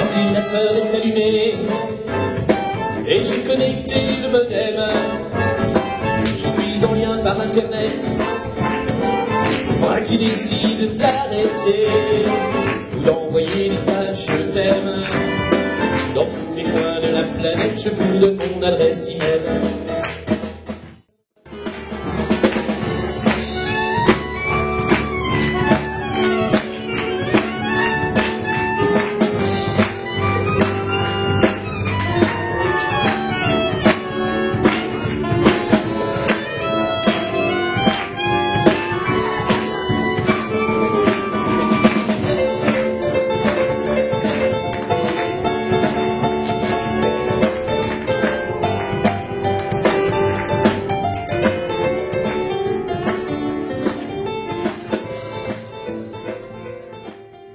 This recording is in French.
l'ordinateur est allumé et j'ai connecté le modem. Je suis en lien par internet, c'est moi qui décide d'arrêter ou d'envoyer des pages je t'aime. Dans tous les coins de la planète, je fous de mon adresse email.